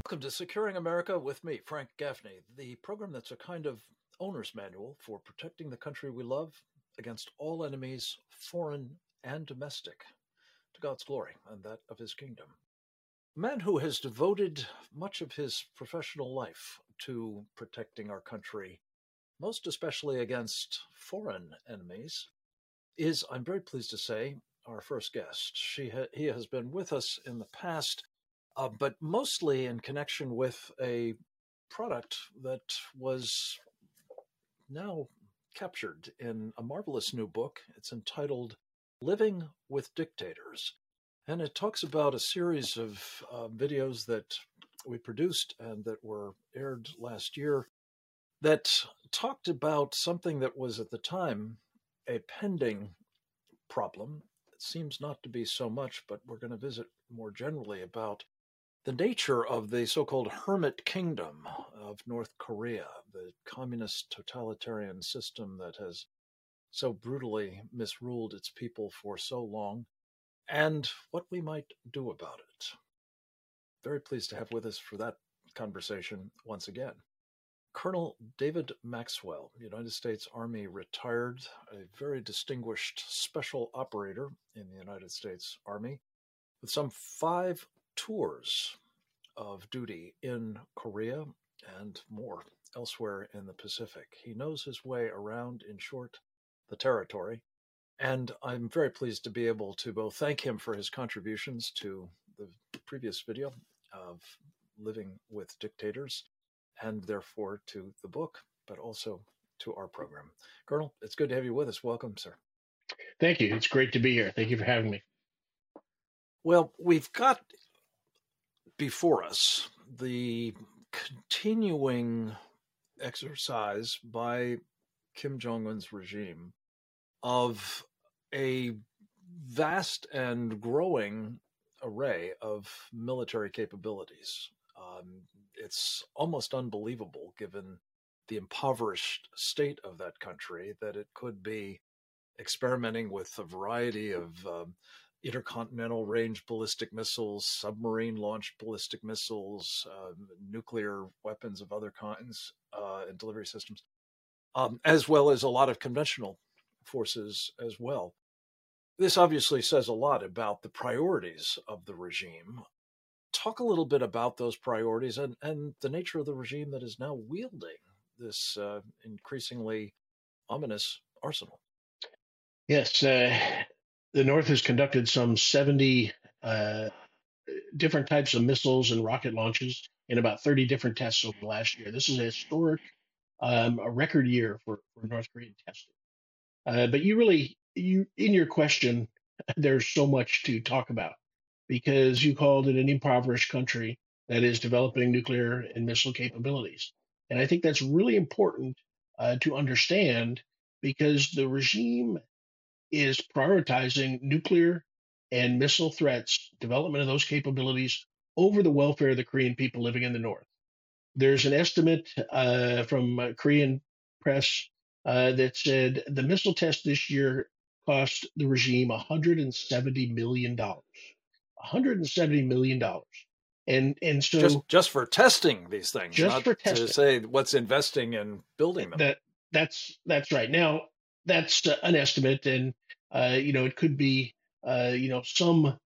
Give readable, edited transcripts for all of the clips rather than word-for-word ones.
Welcome to Securing America with me, Frank Gaffney, the program that's a kind of owner's manual for protecting the country we love against all enemies, foreign and domestic, to God's glory and that of his kingdom. A man who has devoted much of his professional life to protecting our country, most especially against foreign enemies, is, I'm very pleased to say, our first guest. He has been with us in the past, but mostly in connection with a product that was now captured in a marvelous new book. It's entitled Living with Dictators. And it talks about a series of videos that we produced and that were aired last year that talked about something that was at the time a pending problem. It seems not to be so much, but we're going to visit more generally about the nature of the so-called hermit kingdom of North Korea, the communist totalitarian system that has so brutally misruled its people for so long, and what we might do about it. Very pleased to have with us for that conversation once again Colonel David Maxwell, United States Army retired, a very distinguished special operator in the United States Army, with some 5 tours of duty in Korea and more elsewhere in the Pacific. He knows his way around, in short, the territory. And I'm very pleased to be able to both thank him for his contributions to the previous video of Living with Dictators, and therefore to the book, but also to our program. Colonel, it's good to have you with us. Welcome, sir. Thank you. It's great to be here. Thank you for having me. Well, we've got before us the continuing exercise by Kim Jong-un's regime of a vast and growing array of military capabilities. It's almost unbelievable, given the impoverished state of that country, that it could be experimenting with a variety of intercontinental range ballistic missiles, submarine launched ballistic missiles, nuclear weapons of other kinds, and delivery systems, as well as a lot of conventional forces as well. This obviously says a lot about the priorities of the regime. Talk a little bit about those priorities and the nature of the regime that is now wielding this increasingly ominous arsenal. Yes, the North has conducted some 70 different types of missiles and rocket launches in about 30 different tests over the last year. This is a historic, a record year for North Korean testing. But in your question, there's so much to talk about, because you called it an impoverished country that is developing nuclear and missile capabilities. And I think that's really important to understand, because the regime is prioritizing nuclear and missile threats, development of those capabilities, over the welfare of the Korean people living in the North. There's an estimate from Korean press that said the missile test this year cost the regime $170 million. $170 million. And so just for testing these things, just not for to testing. say what's investing in building them. That's right. Now, that's an estimate, and it could be some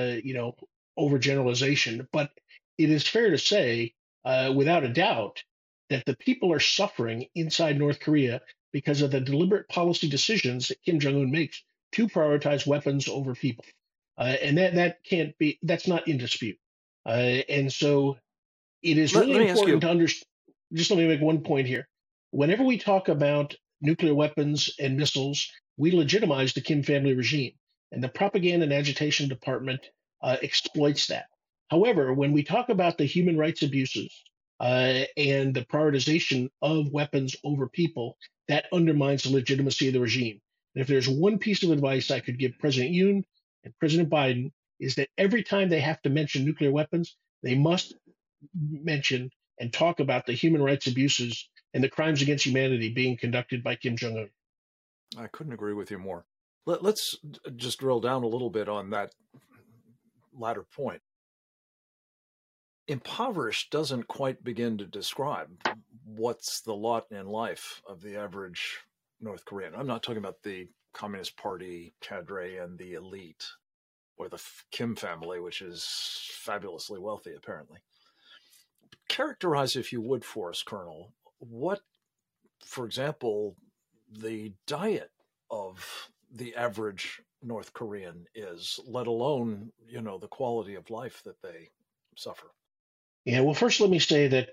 overgeneralization, but it is fair to say, without a doubt, that the people are suffering inside North Korea because of the deliberate policy decisions that Kim Jong-un makes to prioritize weapons over people. And that's not in dispute. And so it is really important to understand. Just let me make one point here. Whenever we talk about nuclear weapons and missiles, we legitimize the Kim family regime, and the propaganda and agitation department exploits that. However, when we talk about the human rights abuses and the prioritization of weapons over people, that undermines the legitimacy of the regime. And if there's one piece of advice I could give President Yoon and President Biden, is that every time they have to mention nuclear weapons, they must mention and talk about the human rights abuses and the crimes against humanity being conducted by Kim Jong-un. I couldn't agree with you more. Let's just drill down a little bit on that latter point. impoverished doesn't quite begin to describe what's the lot in life of the average North Korean. I'm not talking about the Communist Party cadre and the elite, or the Kim family, which is fabulously wealthy, apparently. Characterize, if you would, for us, Colonel, what, for example, the diet of the average North Korean is, let alone, the quality of life that they suffer. Yeah, well, first let me say that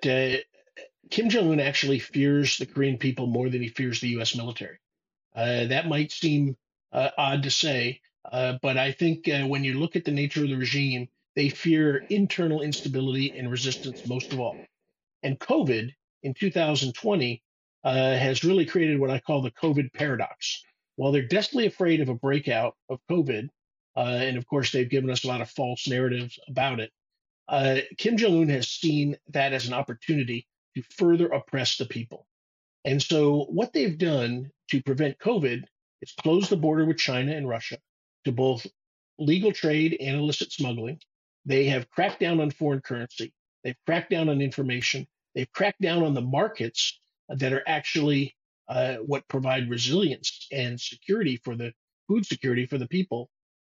Kim Jong-un actually fears the Korean people more than he fears the U.S. military. That might seem odd to say, but I think when you look at the nature of the regime, they fear internal instability and resistance most of all. And COVID in 2020 has really created what I call the COVID paradox. While they're desperately afraid of a breakout of COVID, and of course they've given us a lot of false narratives about it, Kim Jong-un has seen that as an opportunity to further oppress the people. And so what they've done to prevent COVID is close the border with China and Russia to both legal trade and illicit smuggling. They have cracked down on foreign currency. They've cracked down on information. They've cracked down on the markets that are actually what provide resilience and security for the food security for the people.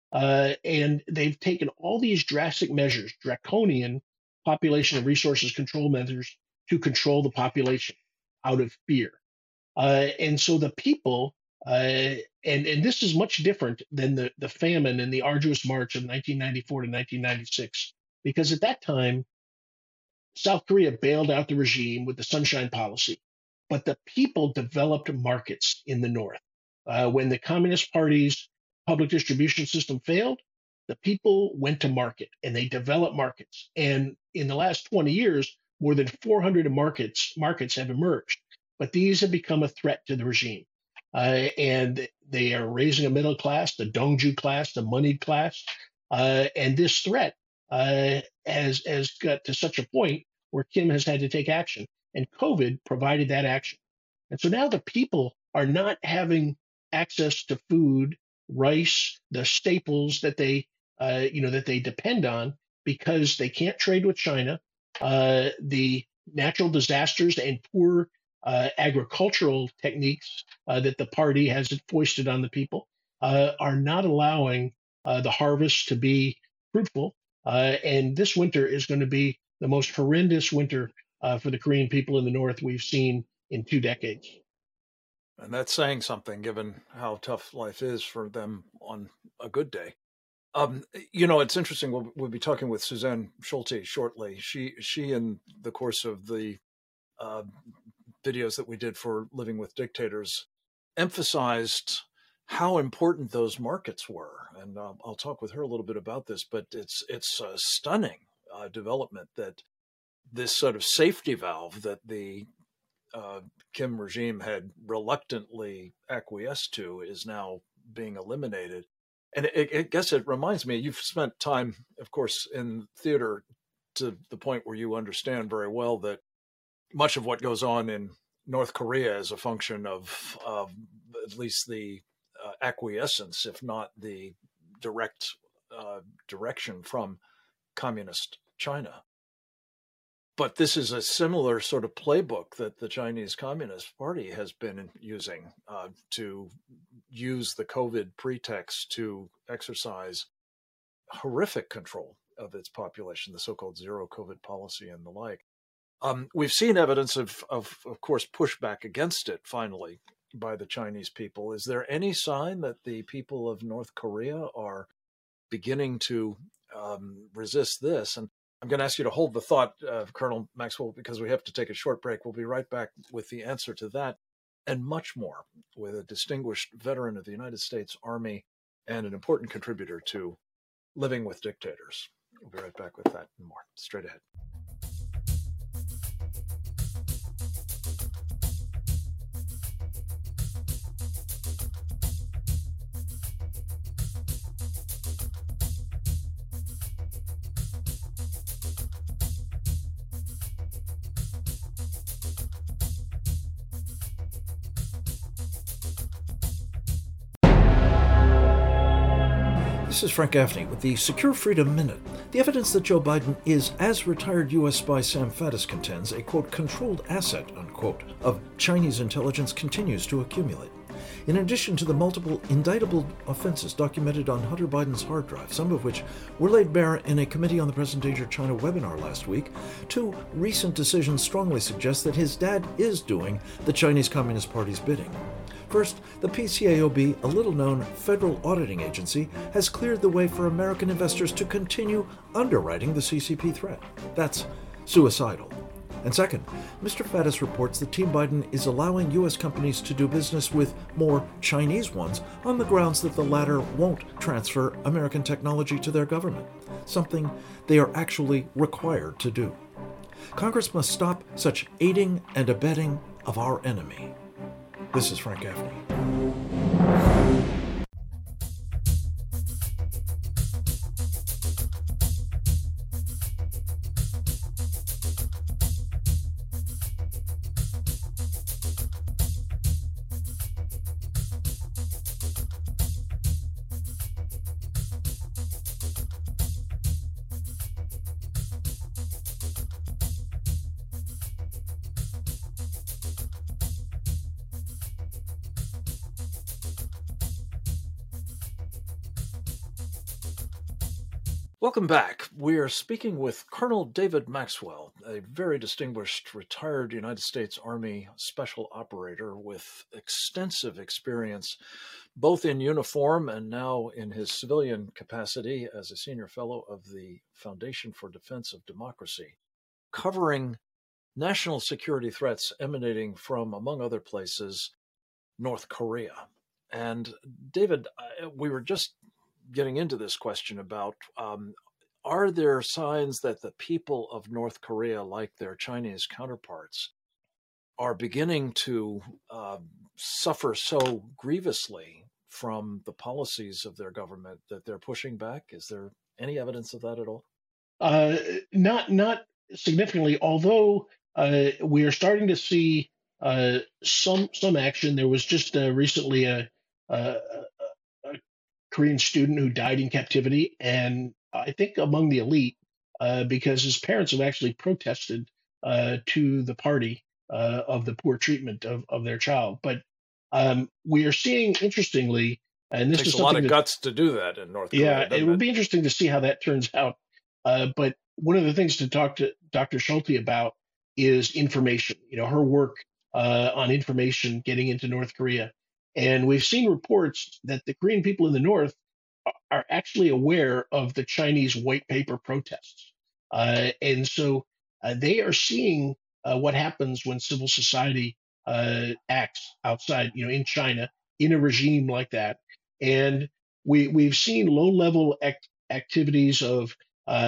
And they've taken all these drastic measures, draconian population and resources control measures to control the population out of fear. And so the people, and this is much different than the famine and the arduous march of 1994 to 1996, because at that time, South Korea bailed out the regime with the Sunshine Policy, but the people developed markets in the North. When the Communist Party's public distribution system failed, the people went to market and they developed markets. And in the last 20 years, more than 400 markets have emerged, but these have become a threat to the regime. And they are raising a middle class, the Dongju class, the moneyed class. And this threat has got to such a point where Kim has had to take action. And COVID provided that action. And so now the people are not having access to food, rice, the staples that they depend on because they can't trade with China. The natural disasters and poor agricultural techniques that the party has foisted on the people are not allowing the harvest to be fruitful. And this winter is going to be the most horrendous winter for the Korean people in the North we've seen in 2 decades. And that's saying something, given how tough life is for them on a good day. It's interesting. We'll be talking with Suzanne Schulte shortly. She, in the course of the videos that we did for Living with Dictators, emphasized how important those markets were. And I'll talk with her a little bit about this, but it's a stunning development that this sort of safety valve that the Kim regime had reluctantly acquiesced to is now being eliminated. And I guess it reminds me, you've spent time, of course, in theater to the point where you understand very well that much of what goes on in North Korea is a function of at least the acquiescence, if not the direct direction from communist China. But this is a similar sort of playbook that the Chinese Communist Party has been using to use the COVID pretext to exercise horrific control of its population, the so-called zero COVID policy and the like. We've seen evidence of course, pushback against it finally by the Chinese people. Is there any sign that the people of North Korea are beginning to resist this? And I'm going to ask you to hold the thought, Colonel Maxwell, because we have to take a short break. We'll be right back with the answer to that and much more with a distinguished veteran of the United States Army and an important contributor to Living with Dictators. We'll be right back with that and more straight ahead. This is Frank Gaffney with the Secure Freedom Minute. The evidence that Joe Biden is, as retired U.S. spy Sam Faddis contends, a, quote, controlled asset, unquote, of Chinese intelligence continues to accumulate. In addition to the multiple indictable offenses documented on Hunter Biden's hard drive, some of which were laid bare in a Committee on the Present Danger China webinar last week, two recent decisions strongly suggest that his dad is doing the Chinese Communist Party's bidding. First, the PCAOB, a little-known federal auditing agency, has cleared the way for American investors to continue underwriting the CCP threat. That's suicidal. And second, Mr. Faddis reports that Team Biden is allowing U.S. companies to do business with more Chinese ones on the grounds that the latter won't transfer American technology to their government, something they are actually required to do. Congress must stop such aiding and abetting of our enemy. This is Frank Gaffney. Welcome back. We are speaking with Colonel David Maxwell, a very distinguished retired United States Army special operator with extensive experience, both in uniform and now in his civilian capacity as a senior fellow of the Foundation for Defense of Democracy, covering national security threats emanating from, among other places, North Korea. And David, we were just getting into this question about are there signs that the people of North Korea, like their Chinese counterparts, are beginning to suffer so grievously from the policies of their government that they're pushing back? Is there any evidence of that at all? Not significantly, although we are starting to see some action. There was just recently a Korean student who died in captivity, and I think among the elite, because his parents have actually protested to the party of the poor treatment of their child. But we are seeing, interestingly, and this Takes is a lot something of that, guts to do that in North Korea. yeah, it will be interesting to see how that turns out. But one of the things to talk to Dr. Schulte about is information. You know, her work on information getting into North Korea. And we've seen reports that the Korean people in the North are actually aware of the Chinese white paper protests. And so they are seeing what happens when civil society acts outside, you know, in China, in a regime like that. And we've seen low-level activities of,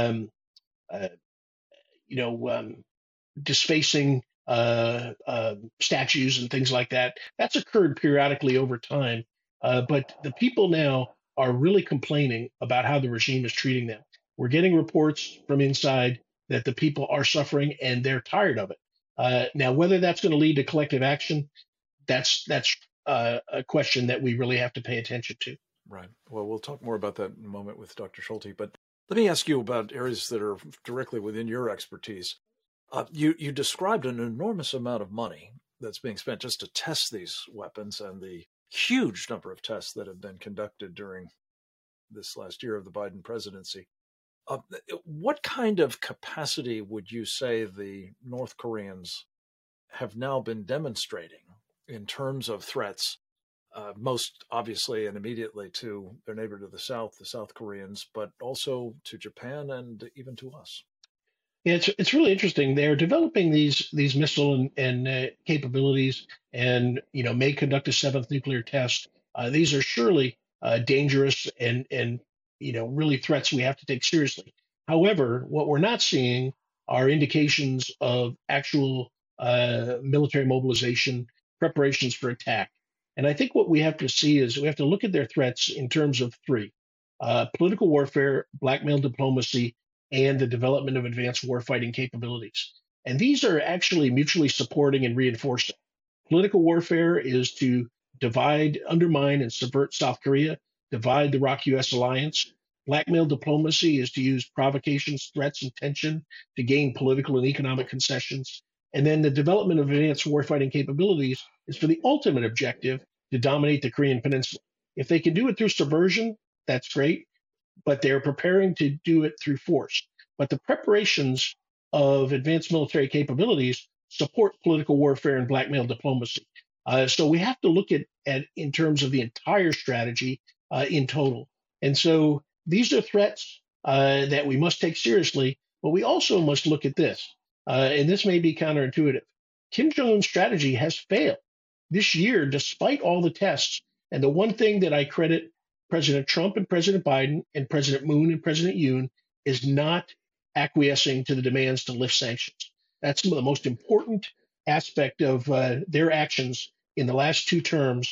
defacing statues and things like that. That's occurred periodically over time. But the people now are really complaining about how the regime is treating them. We're getting reports from inside that the people are suffering and they're tired of it. Now, whether that's going to lead to collective action, that's a question that we really have to pay attention to. Right. Well, we'll talk more about that in a moment with Dr. Schulte. But let me ask you about areas that are directly within your expertise. You described an enormous amount of money that's being spent just to test these weapons and the huge number of tests that have been conducted during this last year of the Biden presidency. What kind of capacity would you say the North Koreans have now been demonstrating in terms of threats, most obviously and immediately to their neighbor to the South Koreans, but also to Japan and even to us? Yeah, it's really interesting. They're developing these missile and capabilities, and may conduct a seventh nuclear test. These are surely dangerous and really threats we have to take seriously. However, what we're not seeing are indications of actual military mobilization, preparations for attack. And I think what we have to see is we have to look at their threats in terms of three: political warfare, blackmail diplomacy, and the development of advanced warfighting capabilities. And these are actually mutually supporting and reinforcing. Political warfare is to divide, undermine, and subvert South Korea, divide the ROK-US alliance. Blackmail diplomacy is to use provocations, threats, and tension to gain political and economic concessions. And then the development of advanced warfighting capabilities is for the ultimate objective to dominate the Korean Peninsula. If they can do it through subversion, that's great, but they're preparing to do it through force. But the preparations of advanced military capabilities support political warfare and blackmail diplomacy. So we have to look at in terms of the entire strategy in total. And so these are threats that we must take seriously, but we also must look at this. And this may be counterintuitive. Kim Jong Un's strategy has failed this year, despite all the tests. And the one thing that I credit President Trump and President Biden and President Moon and President Yoon is not acquiescing to the demands to lift sanctions. That's some of the most important aspect of their actions in the last two terms,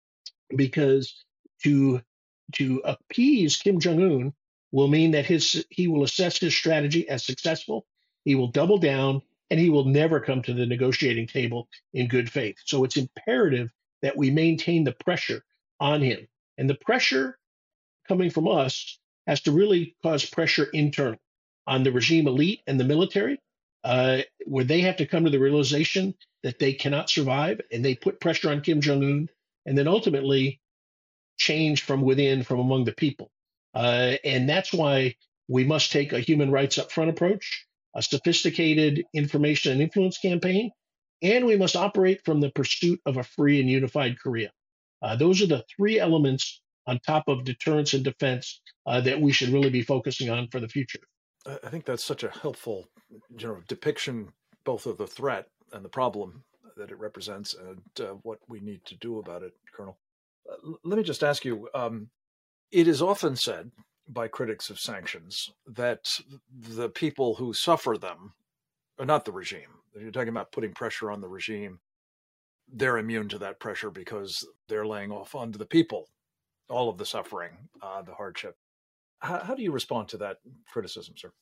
because to appease Kim Jong Un will mean that he will assess his strategy as successful. He will double down, and he will never come to the negotiating table in good faith. So it's imperative that we maintain the pressure on him, and the pressure coming from us has to really cause pressure internal on the regime elite and the military, where they have to come to the realization that they cannot survive, and they put pressure on Kim Jong Un, and then ultimately change from within, from among the people. And that's why we must take a human rights upfront approach, a sophisticated information and influence campaign, and we must operate from the pursuit of a free and unified Korea. Those are the three elements on top of deterrence and defense that we should really be focusing on for the future. I think that's such a helpful, depiction both of the threat and the problem that it represents, and what we need to do about it, Colonel. Let me just ask you, it is often said by critics of sanctions that the people who suffer them are not the regime. If you're talking about putting pressure on the regime, they're immune to that pressure because they're laying off onto the people all of the suffering, the hardship. How do you respond to that criticism, sir?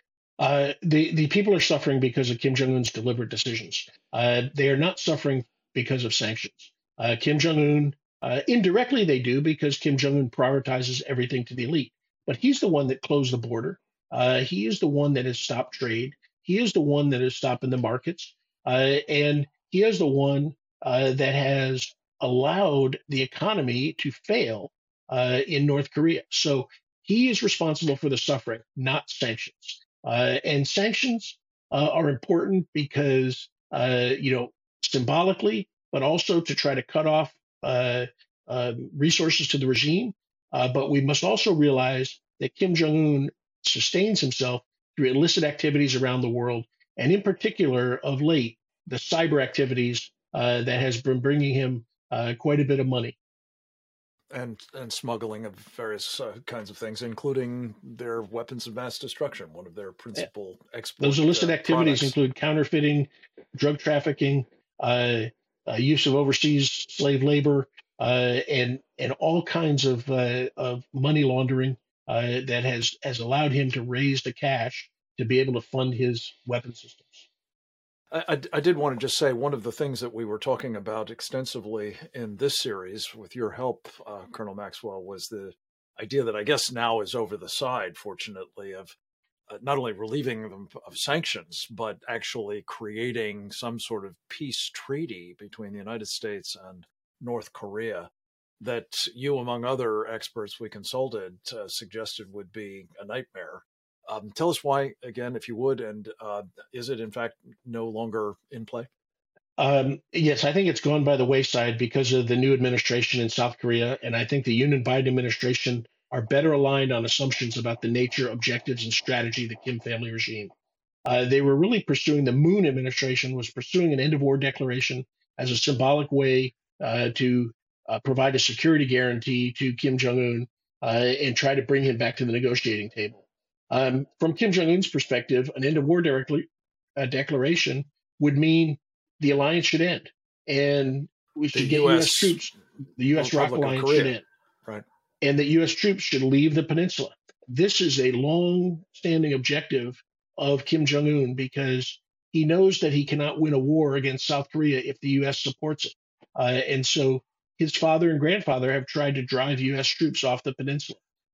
The people are suffering because of Kim Jong Un's deliberate decisions. They are not suffering because of sanctions. Kim Jong Un, indirectly, they do because Kim Jong Un prioritizes everything to the elite. But he's the one that closed the border. He is the one that has stopped trade. He is the one that is stopping the markets. And he is the one that has allowed the economy to fail in North Korea. So he is responsible for the suffering, not sanctions. And sanctions are important because, symbolically, but also to try to cut off resources to the regime. But we must also realize that Kim Jong-un sustains himself through illicit activities around the world, and in particular, of late, the cyber activities that has been bringing him quite a bit of money. And smuggling of various kinds of things, including their weapons of mass destruction, one of their principal export Those illicit activities products. include counterfeiting, drug trafficking, use of overseas slave labor, and all kinds of money laundering that has allowed him to raise the cash to be able to fund his weapon systems. I did want to just say one of the things that we were talking about extensively in this series, with your help, Colonel Maxwell, was the idea that I guess now is over the side, fortunately, of not only relieving them of sanctions, but actually creating some sort of peace treaty between the United States and North Korea that you, among other experts we consulted, suggested would be a nightmare. Tell us why, again, if you would, and is it in fact no longer in play? Yes, I think it's gone by the wayside because of the new administration in South Korea. And I think the Yoon and Biden administration are better aligned on assumptions about the nature, objectives, and strategy of the Kim family regime. They were really pursuing, the Moon administration was pursuing an end of war declaration as a symbolic way to provide a security guarantee to Kim Jong-un and try to bring him back to the negotiating table. From Kim Jong-un's perspective, an end of war declaration would mean the alliance should end, and we should get U.S. troops. The U.S. ROK alliance should end, right? And that U.S. troops should leave the peninsula. This is a long-standing objective of Kim Jong-un because he knows that he cannot win a war against South Korea if the U.S. supports it, and so his father and grandfather have tried to drive U.S. troops off the peninsula.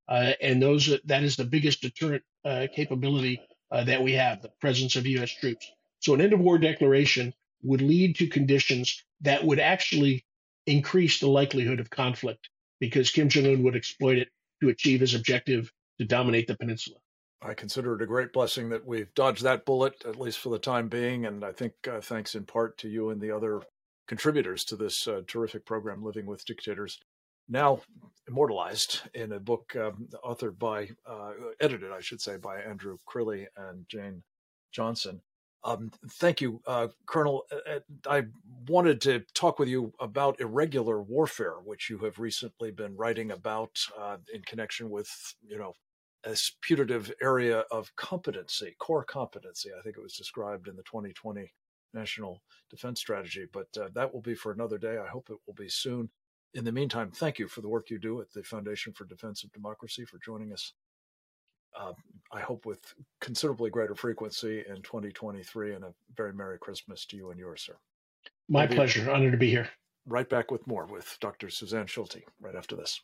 and that is the biggest deterrent capability that we have, the presence of U.S. troops. So an end of war declaration would lead to conditions that would actually increase the likelihood of conflict because Kim Jong Un would exploit it to achieve his objective to dominate the peninsula. I consider it a great blessing that we've dodged that bullet, at least for the time being. And I think thanks in part to you and the other contributors to this terrific program, Living with Dictators, now immortalized in a book authored by, edited, I should say, by Andrew Crilly and Jane Johnson. Thank you, Colonel. I wanted to talk with you about irregular warfare, which you have recently been writing about in connection with, a putative area of competency, core competency. I think it was described in the 2020 National Defense Strategy, but that will be for another day. I hope it will be soon. In the meantime, thank you for the work you do at the Foundation for Defense of Democracy, for joining us. I hope with considerably greater frequency in 2023, and a very Merry Christmas to you and yours, sir. My pleasure. Honored to be here. Right back with more with Dr. Suzanne Schulte right after this.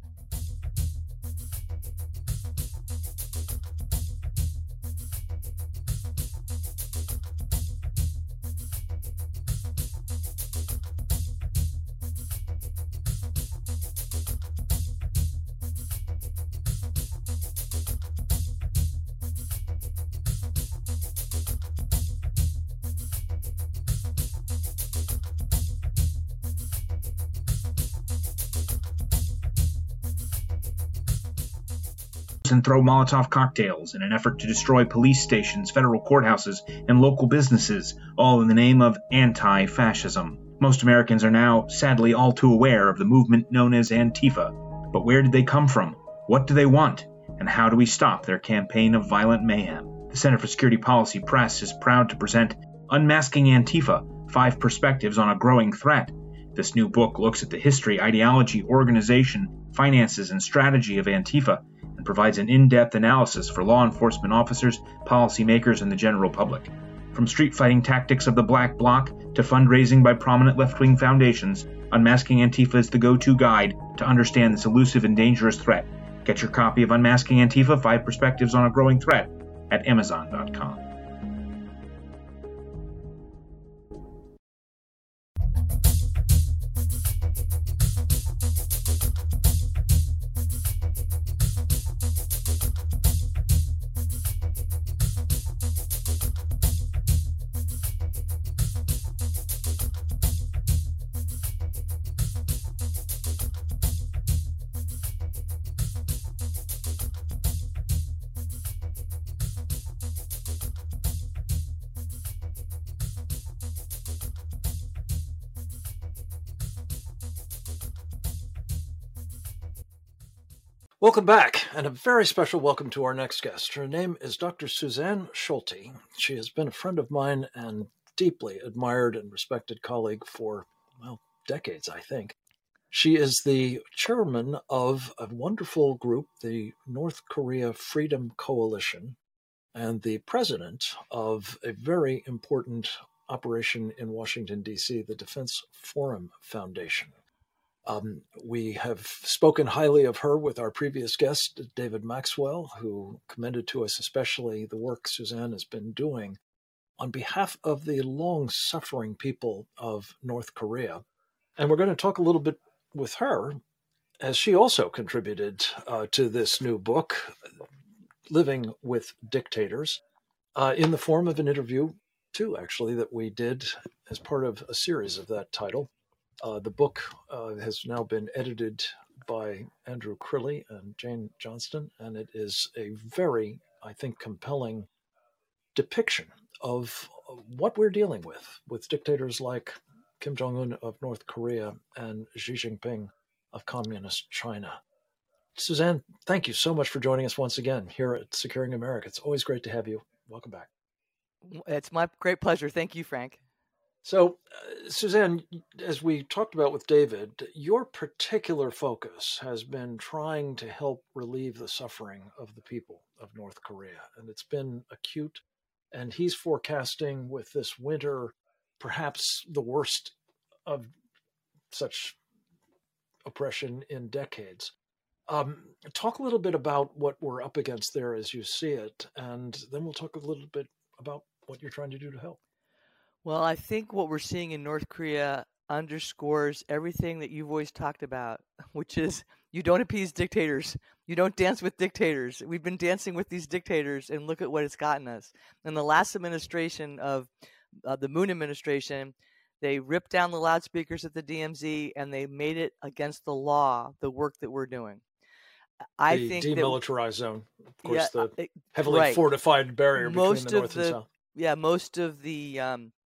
And throw Molotov cocktails in an effort to destroy police stations, federal courthouses, and local businesses, all in the name of anti-fascism. Most Americans are now, sadly, all too aware of the movement known as Antifa. But where did they come from? What do they want? And how do we stop their campaign of violent mayhem? The Center for Security Policy Press is proud to present Unmasking Antifa: 5 Perspectives on a Growing Threat. This new book looks at the history, ideology, organization, finances, and strategy of Antifa, and provides an in-depth analysis for law enforcement officers, policymakers, and the general public. From street fighting tactics of the Black Bloc to fundraising by prominent left-wing foundations, Unmasking Antifa is the go-to guide to understand this elusive and dangerous threat. Get your copy of Unmasking Antifa: 5 Perspectives on a Growing Threat at Amazon.com. Welcome back, and a very special welcome to our next guest. Her name is Dr. Suzanne Schulte. She has been a friend of mine and deeply admired and respected colleague for, decades, I think. She is the chairman of a wonderful group, the North Korea Freedom Coalition, and the president of a very important operation in Washington, D.C., the Defense Forum Foundation. We have spoken highly of her with our previous guest, David Maxwell, who commended to us especially the work Suzanne has been doing on behalf of the long-suffering people of North Korea. And we're going to talk a little bit with her, as she also contributed to this new book, Living with Dictators, in the form of an interview, too, actually, that we did as part of a series of that title. The book has now been edited by Andrew Crilly and Jane Johnston, and it is a very, I think, compelling depiction of what we're dealing with dictators like Kim Jong-un of North Korea and Xi Jinping of Communist China. Suzanne, thank you so much for joining us once again here at Securing America. It's always great to have you. Welcome back. It's my great pleasure. Thank you, Frank. So, Suzanne, as we talked about with David, your particular focus has been trying to help relieve the suffering of the people of North Korea, and it's been acute. And he's forecasting with this winter, perhaps the worst of such oppression in decades. Talk a little bit about what we're up against there as you see it, and then we'll talk a little bit about what you're trying to do to help. Well, I think what we're seeing in North Korea underscores everything that you've always talked about, which is you don't appease dictators. You don't dance with dictators. We've been dancing with these dictators, and look at what it's gotten us. In the last administration of the Moon administration, they ripped down the loudspeakers at the DMZ, and they made it against the law, the work that we're doing. I the think demilitarized zone, of course, yeah, the heavily fortified barrier between the North and South. Yeah, most of the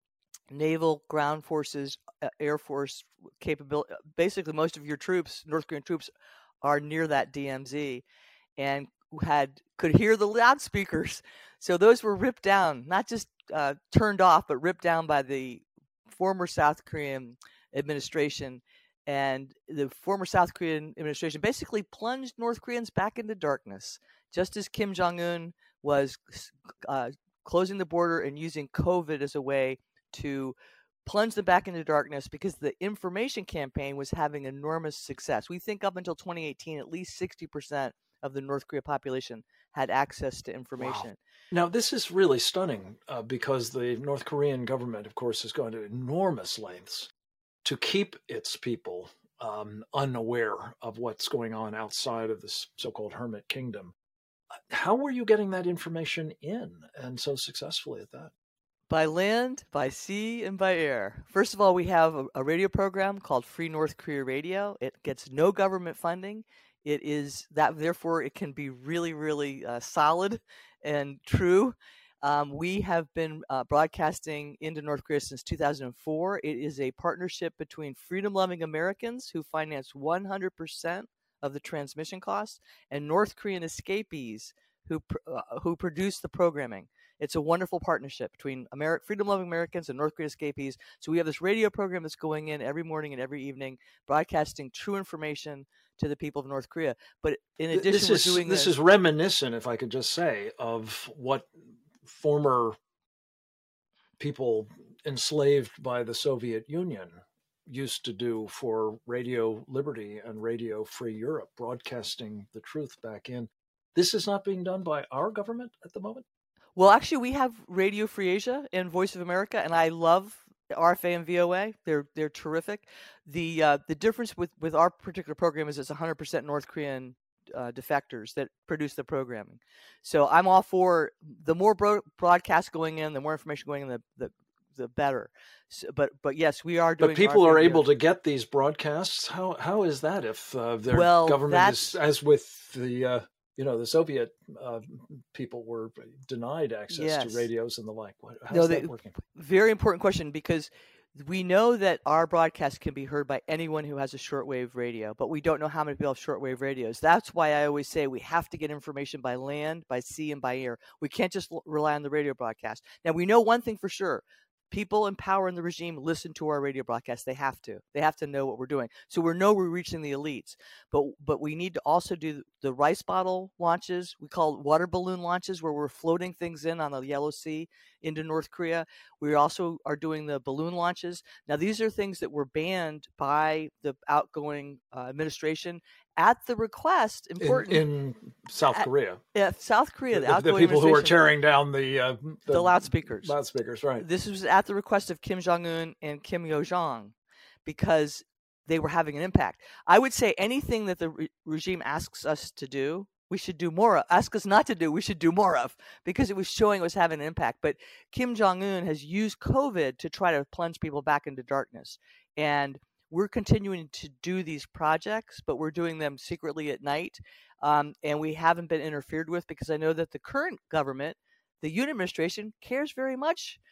naval, ground forces, air force capability, basically most of your troops, North Korean troops, are near that DMZ and could hear the loudspeakers. So those were ripped down, not just turned off, but ripped down by the former South Korean administration. And the former South Korean administration basically plunged North Koreans back into darkness, just as Kim Jong-un was closing the border and using COVID as a way to plunge them back into darkness because the information campaign was having enormous success. We think up until 2018, at least 60% of the North Korea population had access to information. Wow. Now, this is really stunning because the North Korean government, of course, has gone to enormous lengths to keep its people unaware of what's going on outside of this so-called hermit kingdom. How were you getting that information in, and so successfully at that? By land, by sea, and by air. First of all, we have a radio program called Free North Korea Radio. It gets no government funding. It is that, therefore, it can be really, really solid and true. We have been broadcasting into North Korea since 2004. It is a partnership between freedom-loving Americans who finance 100% of the transmission costs and North Korean escapees who produce the programming. It's a wonderful partnership between freedom-loving Americans and North Korean escapees. So we have this radio program that's going in every morning and every evening, broadcasting true information to the people of North Korea. But in addition, this is reminiscent, if I could just say, of what former people enslaved by the Soviet Union used to do for Radio Liberty and Radio Free Europe, broadcasting the truth back in. This is not being done by our government at the moment? Well, actually, we have Radio Free Asia and Voice of America, and I love RFA and VOA. They're terrific. The difference with our particular program is it's 100% North Korean defectors that produce the programming. So I'm all for the more broadcasts going in, the more information going in, the better. So, but yes, we are doing. But people are able to get these broadcasts. How is that if their government is, as with the the Soviet people were denied access to radios and the like? How's that working? Very important question, because we know that our broadcast can be heard by anyone who has a shortwave radio, but we don't know how many people have shortwave radios. That's why I always say we have to get information by land, by sea, and by air. We can't just rely on the radio broadcast. Now, we know one thing for sure. People in power in the regime listen to our radio broadcast. They have to. They have to know what we're doing. So we're reaching the elites. But we need to also do the rice bottle launches. We call it water balloon launches, where we're floating things in on the Yellow Sea into North Korea. We also are doing the balloon launches. Now, these are things that were banned by the outgoing administration at the request. In South Korea. Yeah, South Korea. The people who are tearing down the loudspeakers. Loudspeakers, right. This was at the request of Kim Jong-un and Kim Yo-jong because they were having an impact. I would say anything that the regime asks us to do, we should do more of. Ask us not to do, we should do more of, because it was showing it was having an impact. But Kim Jong-un has used COVID to try to plunge people back into darkness. And we're continuing to do these projects, but we're doing them secretly at night. And we haven't been interfered with because I know that the current government, the Yoon administration, cares very much.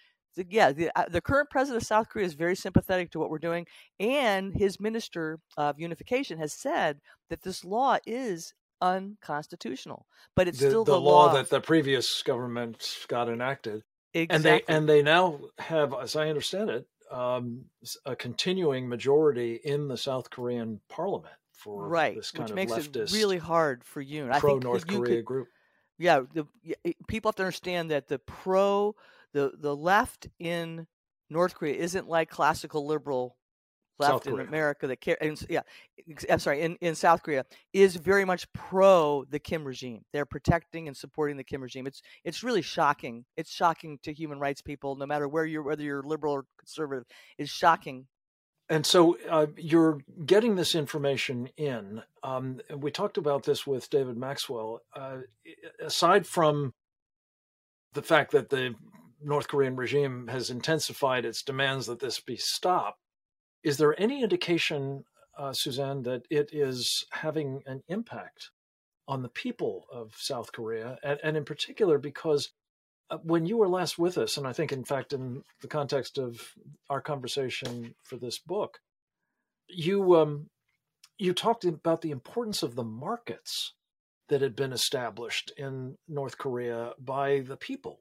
The current president of South Korea is very sympathetic to what we're doing. And his minister of unification has said that this law is unconstitutional, but it's still the law that the previous government got enacted. Exactly. And they now have, as I understand it, a continuing majority in the South Korean parliament for this kind which of makes leftist, it really hard for Yoon. pro-North Korea group. Yeah, people have to understand that the left in North Korea isn't like classical liberal left in America that care, in South Korea is very much pro the Kim regime. They're protecting and supporting the Kim regime. It's really shocking. It's shocking to human rights people, no matter whether you're liberal or conservative. It's shocking. And so you're getting this information in. We talked about this with David Maxwell. Aside from the fact that the North Korean regime has intensified its demands that this be stopped, is there any indication, Suzanne, that it is having an impact on the people of South Korea? And in particular, because when you were last with us, and I think, in fact, in the context of our conversation for this book, you talked about the importance of the markets that had been established in North Korea by the people,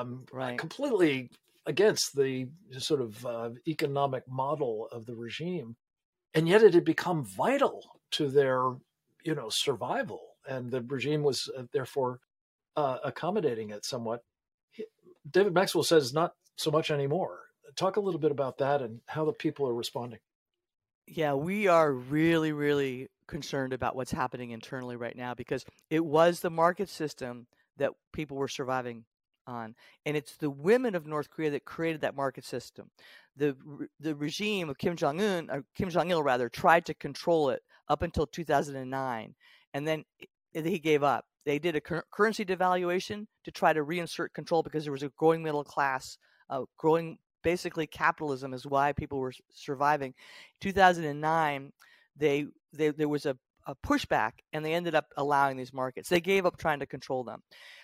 completely against the sort of economic model of the regime, and yet it had become vital to their, survival, and the regime was therefore accommodating it somewhat. David Maxwell says not so much anymore. Talk a little bit about that and how the people are responding. Yeah, we are really, really concerned about what's happening internally right now, because it was the market system that people were surviving on, and it's the women of North Korea that created that market system. The regime of Kim Jong-il rather, tried to control it up until 2009, and then he gave up. They did a currency devaluation to try to reinsert control because there was a growing middle class, growing basically capitalism is why people were surviving. 2009, there was a pushback, and they ended up allowing these markets. They gave up trying to control them.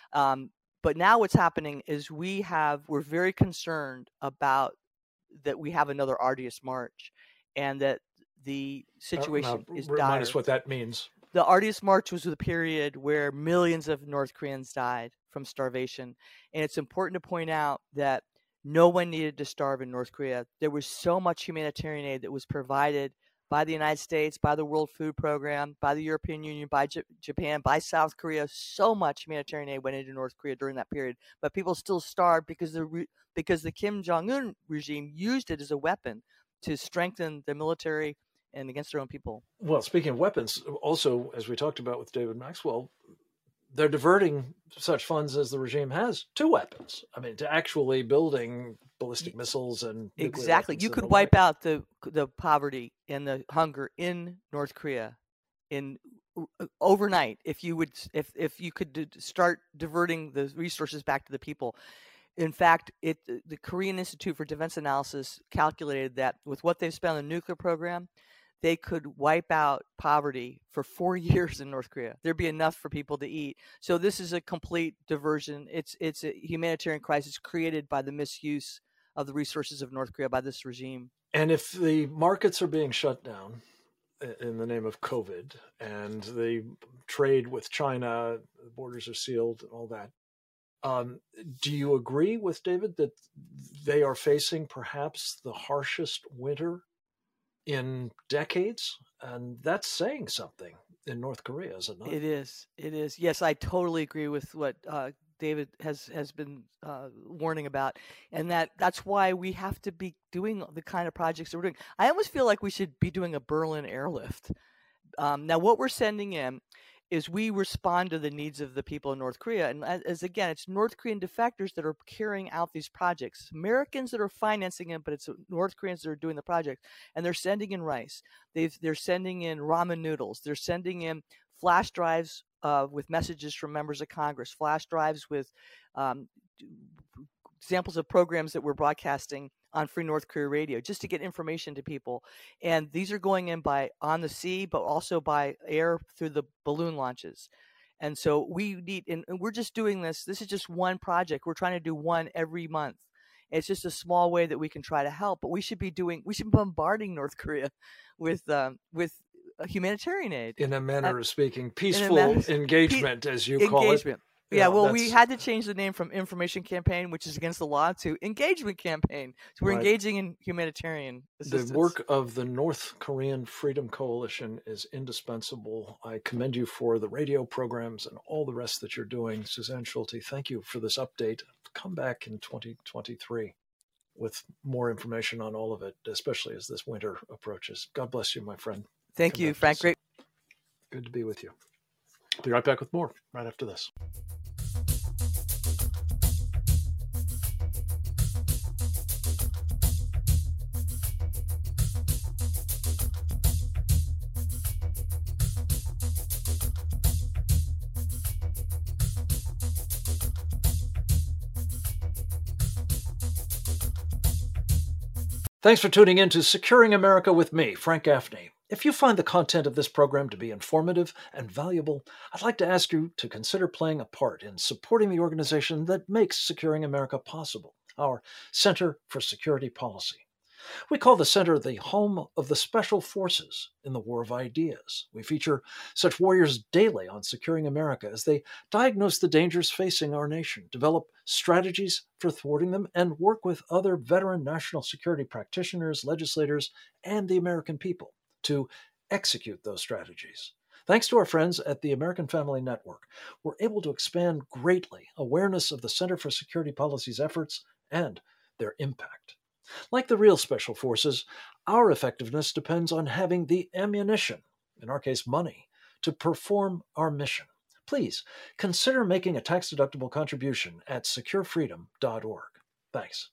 But now what's happening is we're very concerned about that we have another Arduous March, and that the situation is dire. Remind us what that means. The Arduous March was the period where millions of North Koreans died from starvation. And it's important to point out that no one needed to starve in North Korea. There was so much humanitarian aid that was provided by the United States, by the World Food Program, by the European Union, by Japan, by South Korea. So much humanitarian aid went into North Korea during that period. But people still starved because the Kim Jong-un regime used it as a weapon to strengthen the military and against their own people. Well, speaking of weapons, also, as we talked about with David Maxwell, they're diverting such funds as the regime has to weapons. I mean, to actually building ballistic missiles and exactly. You could wipe out the poverty and the hunger in North Korea in overnight if you could start diverting the resources back to the people. In fact, the Korean Institute for Defense Analysis calculated that with what they've spent on the nuclear program, they could wipe out poverty for 4 years in North Korea. There'd be enough for people to eat. So this is a complete diversion. It's a humanitarian crisis created by the misuse of the resources of North Korea by this regime. And if the markets are being shut down in the name of COVID, and the trade with China, the borders are sealed, and all that, do you agree with David that they are facing perhaps the harshest winter in decades? And that's saying something in North Korea, is it not? It is. Yes, I totally agree with what David has been warning about, and that's why we have to be doing the kind of projects that we're doing. I almost feel like we should be doing a Berlin airlift. Now, what we're sending in is we respond to the needs of the people in North Korea. And it's North Korean defectors that are carrying out these projects. Americans that are financing it, but it's North Koreans that are doing the project. And they're sending in rice. They're sending in ramen noodles. They're sending in flash drives with messages from members of Congress, flash drives with examples of programs that we're broadcasting on Free North Korea Radio, just to get information to people. And these are going in on the sea, but also by air through the balloon launches. And so and we're just doing this. This is just one project. We're trying to do one every month. It's just a small way that we can try to help, but we should be bombarding North Korea with humanitarian aid. In a manner of speaking, peaceful engagement, as you call it. Yeah, well, we had to change the name from information campaign, which is against the law, to engagement campaign. So we're engaging in humanitarian assistance. The work of the North Korean Freedom Coalition is indispensable. I commend you for the radio programs and all the rest that you're doing. Suzanne Schulte, thank you for this update. Come back in 2023. with more information on all of it, especially as this winter approaches. God bless you, my friend. Thank you, Frank. Great. Good to be with you. Be right back with more right after this. Thanks for tuning in to Securing America with me, Frank Gaffney. If you find the content of this program to be informative and valuable, I'd like to ask you to consider playing a part in supporting the organization that makes Securing America possible, our Center for Security Policy. We call the Center the home of the Special Forces in the War of Ideas. We feature such warriors daily on Securing America as they diagnose the dangers facing our nation, develop strategies for thwarting them, and work with other veteran national security practitioners, legislators, and the American people to execute those strategies. Thanks to our friends at the American Family Network, we're able to expand greatly awareness of the Center for Security Policy's efforts and their impact. Like the real special forces, our effectiveness depends on having the ammunition, in our case money, to perform our mission. Please consider making a tax-deductible contribution at securefreedom.org. Thanks.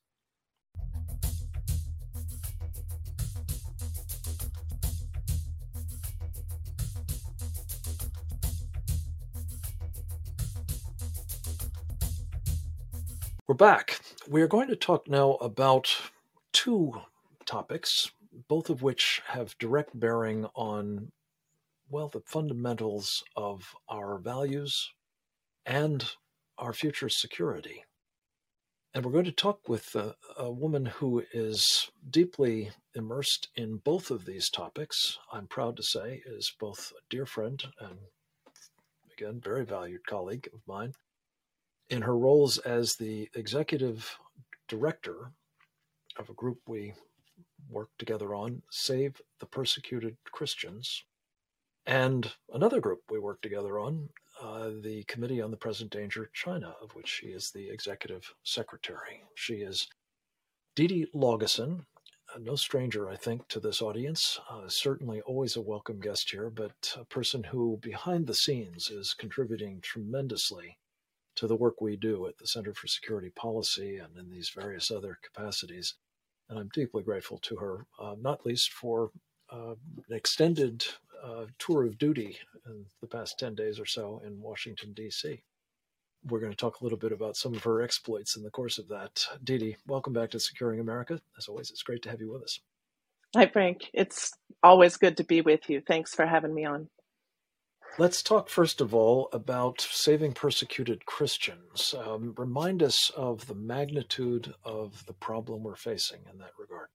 We're back. We are going to talk now about two topics, both of which have direct bearing on, well, the fundamentals of our values and our future security. And we're going to talk with a woman who is deeply immersed in both of these topics. I'm proud to say is both a dear friend and, again, very valued colleague of mine in her roles as the executive director of a group we work together on, Save the Persecuted Christians, and another group we work together on, the Committee on the Present Danger China, of which she is the executive secretary. She is Dede Laugesen, no stranger, I think, to this audience, certainly always a welcome guest here, but a person who behind the scenes is contributing tremendously to the work we do at the Center for Security Policy and in these various other capacities. And I'm deeply grateful to her, not least for an extended tour of duty in the past 10 days or so in Washington, D.C. We're going to talk a little bit about some of her exploits in the course of that. Dede, welcome back to Securing America. As always, it's great to have you with us. Hi, Frank. It's always good to be with you. Thanks for having me on. Let's talk first of all about saving persecuted Christians. Remind us of the magnitude of the problem we're facing in that regard.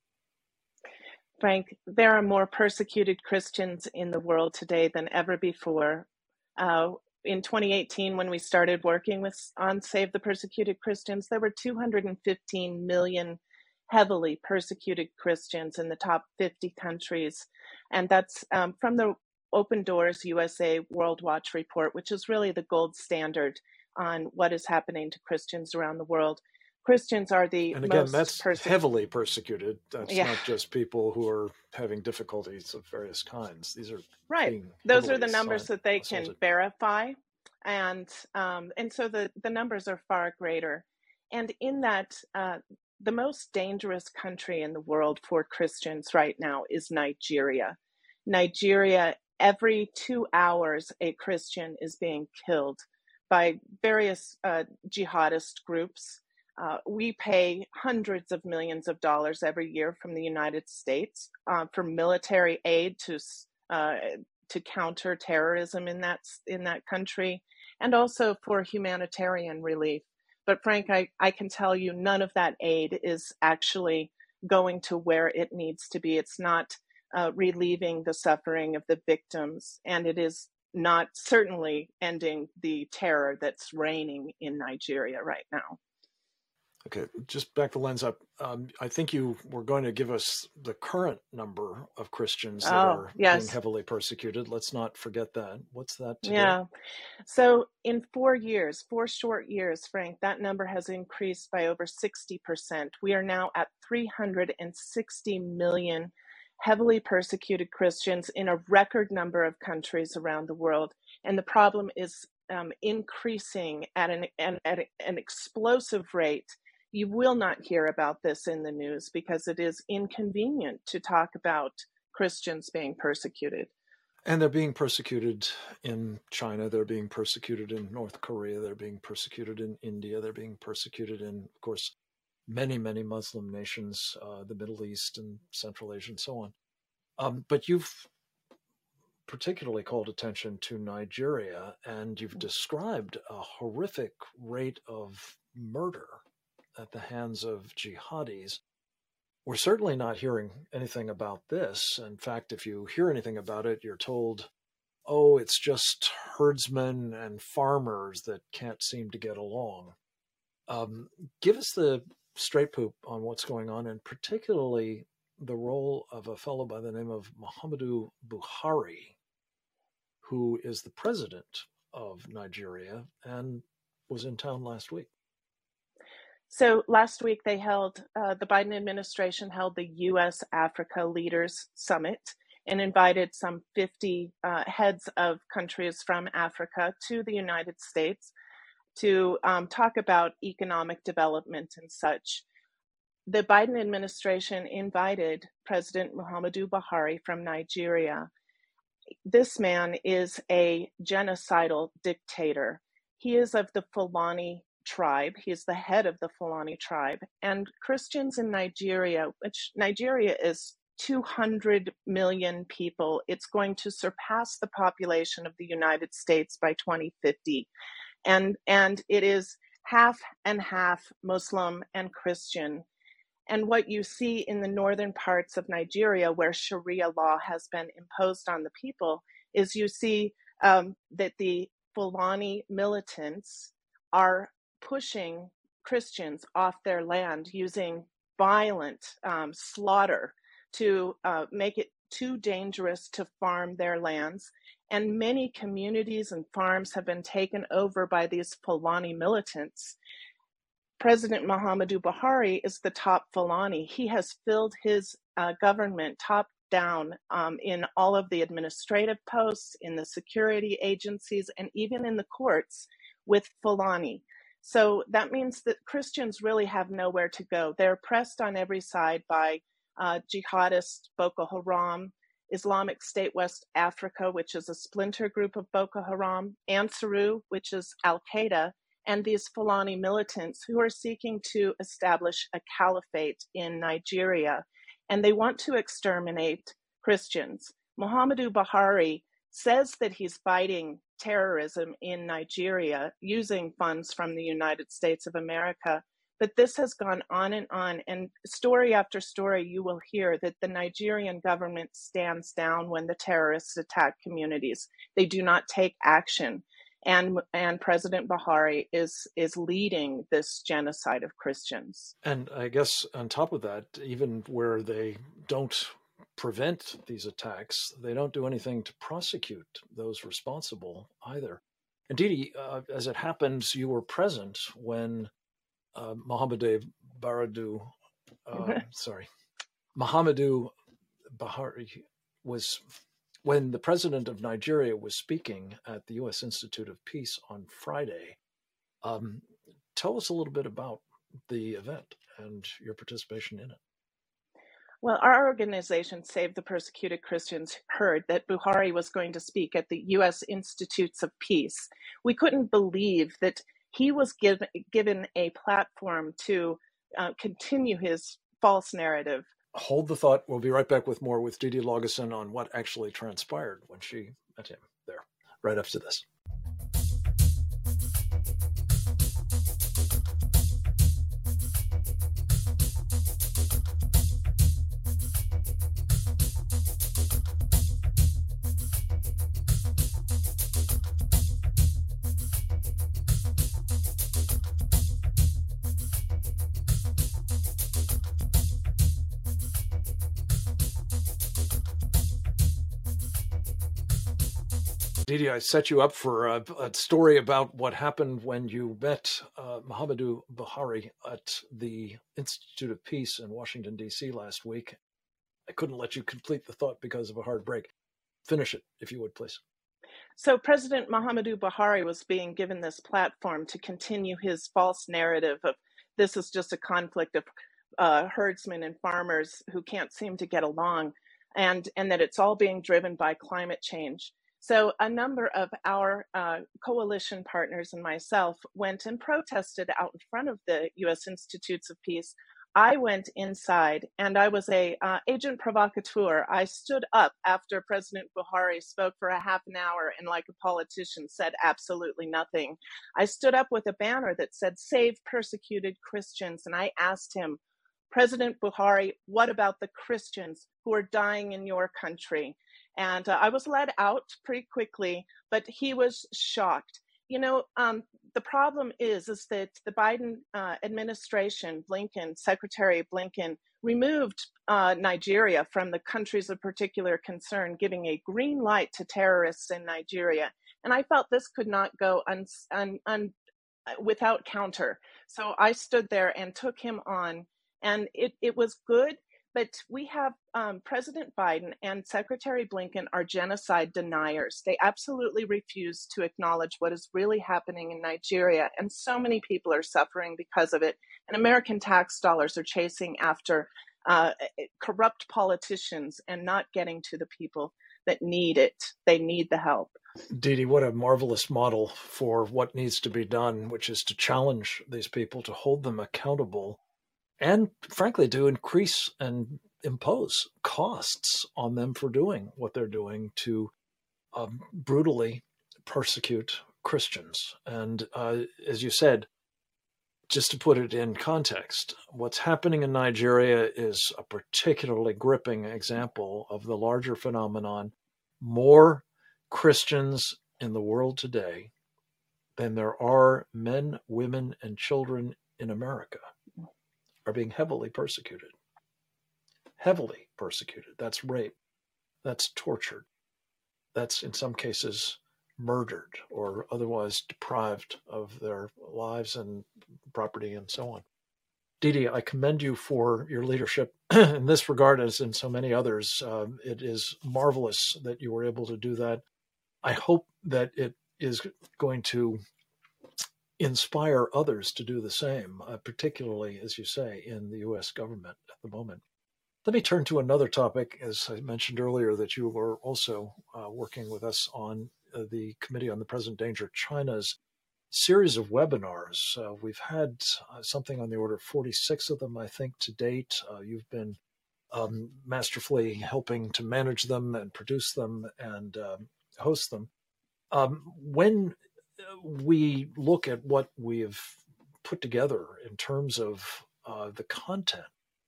Frank, there are more persecuted Christians in the world today than ever before. In 2018, when we started working on Save the Persecuted Christians, there were 215 million heavily persecuted Christians in the top 50 countries. And that's from the Open Doors USA World Watch report, which is really the gold standard on what is happening to Christians around the world. Christians are the and again, most that's heavily persecuted. That's not just people who are having difficulties of various kinds. These are right. Those are the numbers that they can verify, and so the numbers are far greater. And in that, the most dangerous country in the world for Christians right now is Nigeria. Nigeria. Every 2 hours, a Christian is being killed by various jihadist groups. We pay hundreds of millions of dollars every year from the United States for military aid to counter terrorism in that country, and also for humanitarian relief. But Frank, I can tell you none of that aid is actually going to where it needs to be. It's not relieving the suffering of the victims, and it is not certainly ending the terror that's reigning in Nigeria right now. Okay, just back the lens up. I think you were going to give us the current number of Christians that are being heavily persecuted. Let's not forget that. What's that today? Yeah. So in 4 short years, Frank, that number has increased by over 60%. We are now at 360 million heavily persecuted Christians in a record number of countries around the world. And the problem is increasing at an explosive rate. You will not hear about this in the news because it is inconvenient to talk about Christians being persecuted. And they're being persecuted in China. They're being persecuted in North Korea. They're being persecuted in India. They're being persecuted in, of course, many, many Muslim nations, the Middle East and Central Asia and so on. But you've particularly called attention to Nigeria, and you've described a horrific rate of murder at the hands of jihadis. We're certainly not hearing anything about this. In fact, if you hear anything about it, you're told, oh, it's just herdsmen and farmers that can't seem to get along. Give us the straight poop on what's going on, and particularly the role of a fellow by the name of Muhammadu Buhari, who is the president of Nigeria and was in town last week. So last week they held, the Biden administration held the U.S.-Africa Leaders Summit and invited some 50 heads of countries from Africa to the United States to talk about economic development and such. The Biden administration invited President Muhammadu Buhari from Nigeria. This man is a genocidal dictator. He is of the Fulani tribe. He is the head of the Fulani tribe. And Christians in Nigeria, which Nigeria is 200 million people, it's going to surpass the population of the United States by 2050. And it is half and half Muslim and Christian. And what you see in the northern parts of Nigeria, where Sharia law has been imposed on the people, is you see that the Fulani militants are pushing Christians off their land using violent slaughter to make it too dangerous to farm their lands. And many communities and farms have been taken over by these Fulani militants. President Muhammadu Buhari is the top Fulani. He has filled his government top down in all of the administrative posts, in the security agencies, and even in the courts with Fulani. So that means that Christians really have nowhere to go. They're pressed on every side by jihadist Boko Haram, Islamic State West Africa, which is a splinter group of Boko Haram, Ansarut, which is Al-Qaeda, and these Fulani militants who are seeking to establish a caliphate in Nigeria. And they want to exterminate Christians. Muhammadu Buhari says that he's fighting terrorism in Nigeria using funds from the United States of America. But this has gone on, and story after story, you will hear that the Nigerian government stands down when the terrorists attack communities. They do not take action. And President Buhari is leading this genocide of Christians. And I guess on top of that, even where they don't prevent these attacks, they don't do anything to prosecute those responsible either. Indeed, as it happens, you were present when Muhammadu Buhari was, when the president of Nigeria was speaking at the U.S. Institute of Peace on Friday. Tell us a little bit about the event and your participation in it. Well, our organization, Save the Persecuted Christians, heard that Buhari was going to speak at the U.S. Institutes of Peace. We couldn't believe that he was given a platform to continue his false narrative. Hold the thought. We'll be right back with more with Didi Laugesen on what actually transpired when she met him there, right after this. Didi, I set you up for a story about what happened when you met Muhammadu Buhari at the Institute of Peace in Washington, D.C. last week. I couldn't let you complete the thought because of a hard break. Finish it, if you would, please. So President Muhammadu Buhari was being given this platform to continue his false narrative of this is just a conflict of herdsmen and farmers who can't seem to get along, and that it's all being driven by climate change. So a number of our coalition partners and myself went and protested out in front of the U.S. Institutes of Peace. I went inside and I was a agent provocateur. I stood up after President Buhari spoke for a half an hour and like a politician said absolutely nothing. I stood up with a banner that said, "Save persecuted Christians." And I asked him, "President Buhari, what about the Christians who are dying in your country?" And I was let out pretty quickly, but he was shocked. You know, the problem is that the Biden administration, Secretary Blinken, removed Nigeria from the countries of particular concern, giving a green light to terrorists in Nigeria. And I felt this could not go without counter. So I stood there and took him on, and it was good. But we have President Biden and Secretary Blinken are genocide deniers. They absolutely refuse to acknowledge what is really happening in Nigeria. And so many people are suffering because of it. And American tax dollars are chasing after corrupt politicians and not getting to the people that need it. They need the help. Didi, what a marvelous model for what needs to be done, which is to challenge these people, to hold them accountable, and frankly, to increase and impose costs on them for doing what they're doing to brutally persecute Christians. And as you said, just to put it in context, what's happening in Nigeria is a particularly gripping example of the larger phenomenon. More Christians in the world today than there are men, women, and children in America are being heavily persecuted. Heavily persecuted. That's rape. That's tortured. That's, in some cases, murdered or otherwise deprived of their lives and property and so on. Didi, I commend you for your leadership in this regard, as in so many others. It is marvelous that you were able to do that. I hope that it is going to inspire others to do the same, particularly, as you say, in the U.S. government at the moment. Let me turn to another topic. As I mentioned earlier, that you were also working with us on the Committee on the Present Danger, China's series of webinars. We've had something on the order of 46 of them, I think, to date. You've been masterfully helping to manage them and produce them and host them. When we look at what we've put together in terms of the content,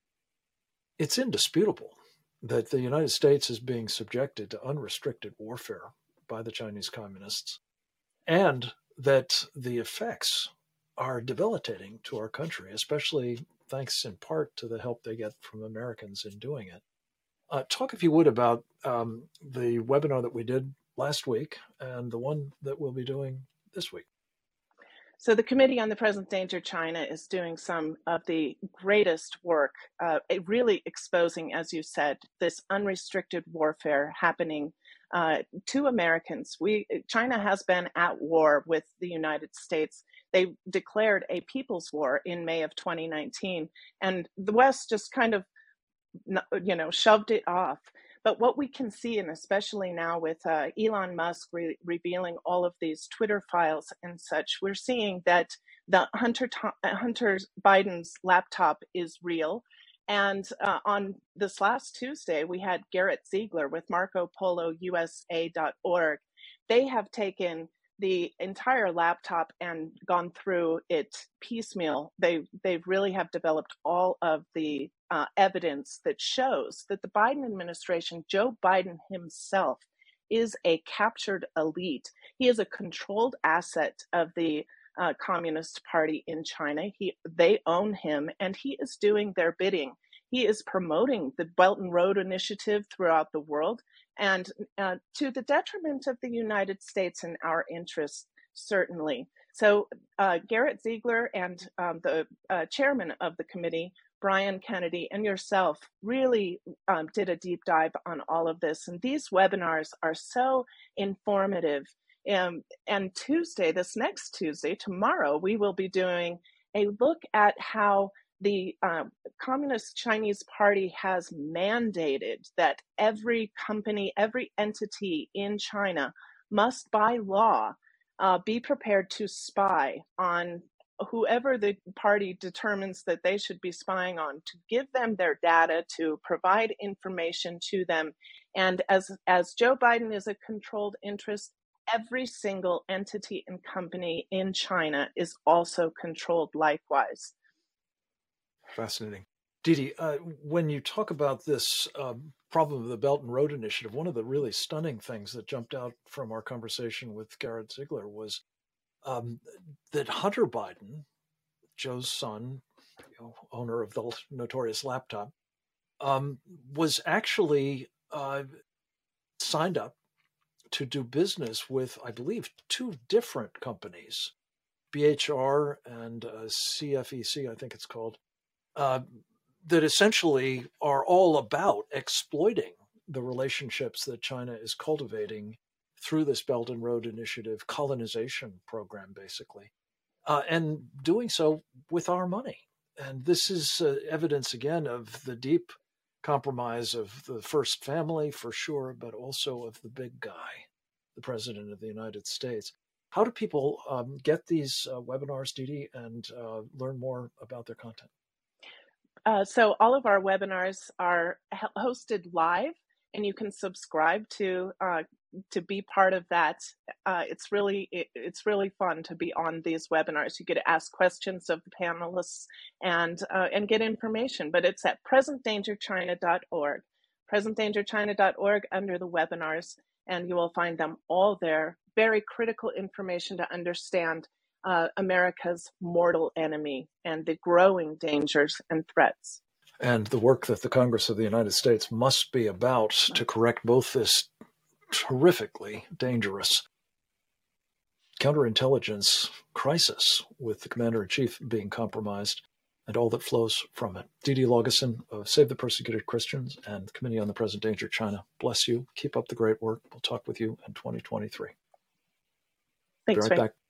it's indisputable that the United States is being subjected to unrestricted warfare by the Chinese communists, and that the effects are debilitating to our country, especially thanks in part to the help they get from Americans in doing it. Talk, if you would, about the webinar that we did last week and the one that we'll be doing this week. So the Committee on the Present Danger China is doing some of the greatest work, really exposing, as you said, this unrestricted warfare happening to Americans. China has been at war with the United States. They declared a people's war in May of 2019, and the West just kind of, shoved it off. But what we can see, and especially now with Elon Musk revealing all of these Twitter files and such, we're seeing that the Hunter Biden's laptop is real. And on this last Tuesday, we had Garrett Ziegler with MarcoPoloUSA.org. They have taken the entire laptop and gone through it piecemeal. They really have developed all of the evidence that shows that the Biden administration, Joe Biden himself, is a captured elite. He is a controlled asset of the Communist Party in China. They own him, and he is doing their bidding. he is promoting the Belt and Road Initiative throughout the world, and to the detriment of the United States and our interests, certainly. So Garrett Ziegler and the chairman of the committee, Brian Kennedy, and yourself really did a deep dive on all of this. And these webinars are so informative. And Tuesday, this next Tuesday, tomorrow, we will be doing a look at how the Communist Chinese Party has mandated that every company, every entity in China must, by law, be prepared to spy on whoever the party determines that they should be spying on, to give them their data, to provide information to them. And as Joe Biden is a controlled interest, every single entity and company in China is also controlled likewise. Fascinating. Didi, when you talk about this problem of the Belt and Road Initiative, one of the really stunning things that jumped out from our conversation with Garrett Ziegler was that Hunter Biden, Joe's son, owner of the notorious laptop, was actually signed up to do business with, I believe, 2 different companies, BHR and CFEC, I think it's called, that essentially are all about exploiting the relationships that China is cultivating through this Belt and Road Initiative colonization program, basically, and doing so with our money. And this is evidence, again, of the deep compromise of the first family, for sure, but also of the big guy, the President of the United States. How do people get these webinars, Didi, and learn more about their content? So all of our webinars are hosted live, and you can subscribe to be part of that. It's really fun to be on these webinars. You get to ask questions of the panelists and get information. But it's at presentdangerchina.org, presentdangerchina.org under the webinars, and you will find them all there. Very critical information to understand America's mortal enemy and the growing dangers and threats. And the work that the Congress of the United States must be about to correct both this terrifically dangerous counterintelligence crisis with the commander-in-chief being compromised and all that flows from it. Didi Logison of Save the Persecuted Christians and the Committee on the Present Danger China. Bless you. Keep up the great work. We'll talk with you in 2023. Thanks, be right back.